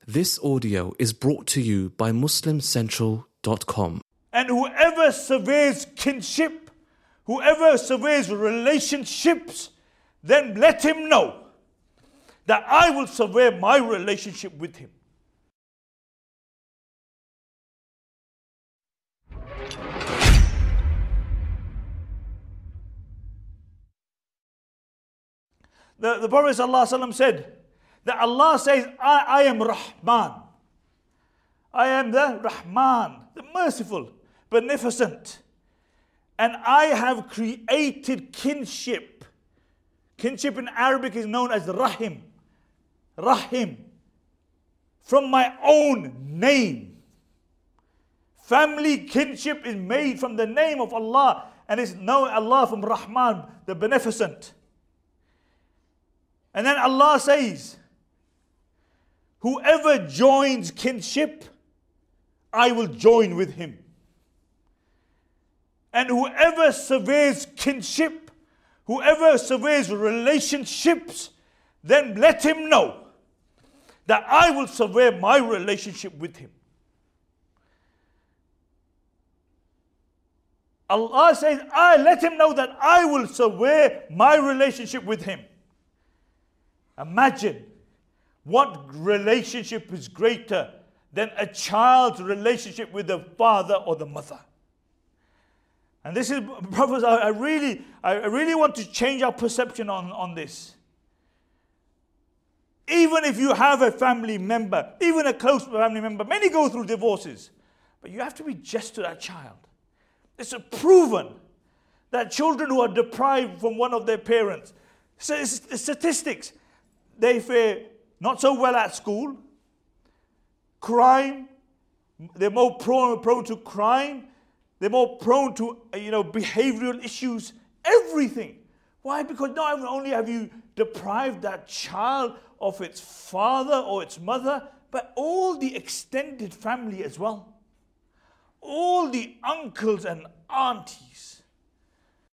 This audio is brought to you by MuslimCentral.com. And whoever surveys kinship, whoever surveys relationships, then let him know that I will survey my relationship with him. The Prophet ﷺ said that Allah says, I am Rahman. I am the Rahman, the merciful, beneficent. And I have created kinship. Kinship in Arabic is known as Rahim. Rahim. From my own name. Family kinship is made from the name of Allah. And it's known Allah from Rahman, the beneficent. And then Allah says, whoever joins kinship, I will join with him. And whoever surveys kinship, whoever surveys relationships, then let him know that I will survey my relationship with him. Allah says, I let him know that I will survey my relationship with him. Imagine what relationship is greater than a child's relationship with the father or the mother. And this is, brothers, I really want to change our perception on this. Even if you have a family member, even a close family member, many go through divorces, but you have to be just to that child. It's proven that children who are deprived from one of their parents, statistics, they fare not so well at school, crime, they're more prone to crime, they're more prone to behavioral issues, everything. Why? Because not only have you deprived that child of its father or its mother, but all the extended family as well. All the uncles and aunties.